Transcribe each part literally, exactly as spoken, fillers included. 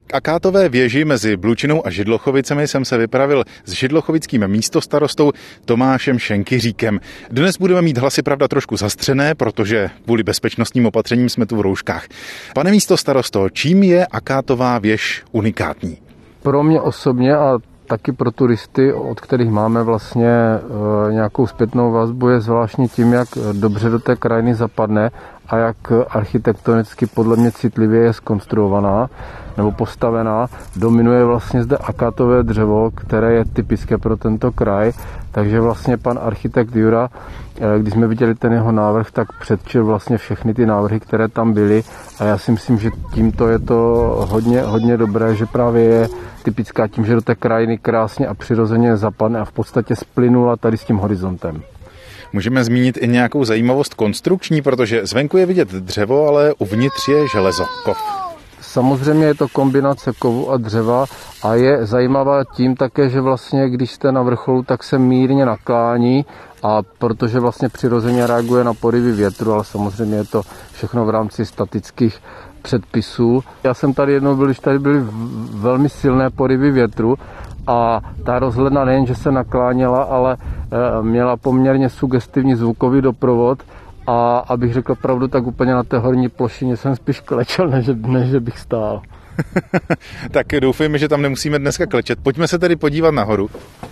K Akátové věži mezi Blučinou a Židlochovicemi jsem se vypravil s židlochovickým místostarostou Tomášem Šenkyříkem. Dnes budeme mít hlasy pravda trošku zastřené, protože kvůli bezpečnostním opatřením jsme tu v rouškách. Pane místostarosto, čím je Akátová věž unikátní? Pro mě osobně a taky pro turisty, od kterých máme vlastně e, nějakou zpětnou vazbu, je zvláštně tím, jak dobře do té krajiny zapadne a jak architektonicky podle mě citlivě je zkonstruovaná nebo postavená. Dominuje vlastně zde akátové dřevo, které je typické pro tento kraj, takže vlastně pan architekt Jura, když jsme viděli ten jeho návrh, tak předčil vlastně všechny ty návrhy, které tam byly a já si myslím, že tímto je to hodně, hodně dobré, že právě je typická tím, že do té krajiny krásně a přirozeně zapadne a v podstatě splynula tady s tím horizontem. Můžeme zmínit i nějakou zajímavost konstrukční, protože zvenku je vidět dřevo, ale uvnitř je železo, kov. Samozřejmě je to kombinace kovu a dřeva a je zajímavá tím také, že vlastně když jste na vrcholu, tak se mírně naklání a protože vlastně přirozeně reaguje na porivy větru, ale samozřejmě je to všechno v rámci statických předpisů. Já jsem tady jednou byl, když tady byly velmi silné porivy větru a ta rozhledna nejen, že se nakláněla, ale měla poměrně sugestivní zvukový doprovod a abych řekl pravdu, tak úplně na té horní plošině jsem spíš klečel, než, než že bych stál. Tak doufejme, že tam nemusíme dneska klečet. Pojďme se tedy podívat nahoru.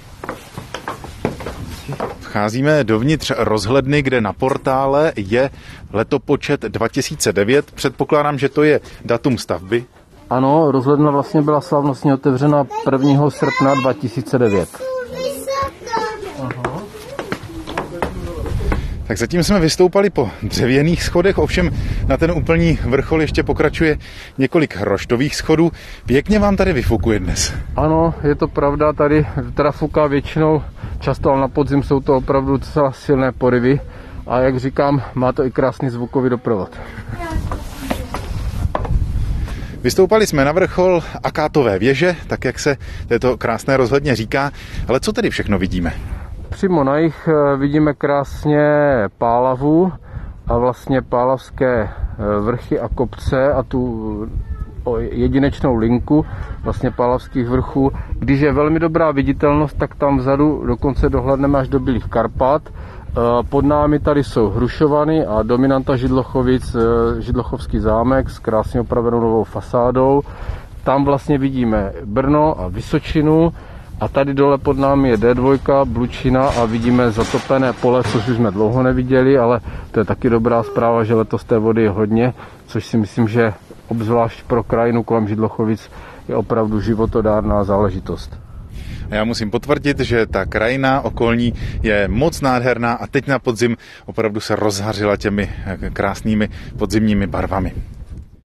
Vcházíme dovnitř rozhledny, kde na portále je letopočet dva tisíce devět. Předpokládám, že to je datum stavby. Ano, rozhledna vlastně byla slavnostně otevřena prvního srpna dva tisíce devět. Tak zatím jsme vystoupali po dřevěných schodech, ovšem na ten úplný vrchol ještě pokračuje několik roštových schodů. Pěkně vám tady vyfukuje dnes. Ano, je to pravda, tady teda fuká většinou, často ale na podzim jsou to opravdu docela silné porivy a jak říkám, má to i krásný zvukový doprovod. Vystoupali jsme na vrchol Akátové věže, tak jak se této krásné rozhledně říká, ale co tedy všechno vidíme? Přímo na jih vidíme krásně Pálavu a vlastně pálavské vrchy a kopce a tu jedinečnou linku vlastně pálavských vrchů. Když je velmi dobrá viditelnost, tak tam vzadu dokonce dohlédneme až do Bílých Karpat. Pod námi tady jsou Hrušovany a dominanta Židlochovic, Židlochovský zámek s krásně opravenou novou fasádou. Tam vlastně vidíme Brno a Vysočinu. A tady dole pod námi je D dva, Blučina a vidíme zatopené pole, což už jsme dlouho neviděli, ale to je taky dobrá zpráva, že letos té vody je hodně, což si myslím, že obzvlášť pro krajinu kolem Židlochovic je opravdu životodárná záležitost. A já musím potvrdit, že ta krajina okolní je moc nádherná a teď na podzim opravdu se rozhařila těmi krásnými podzimními barvami.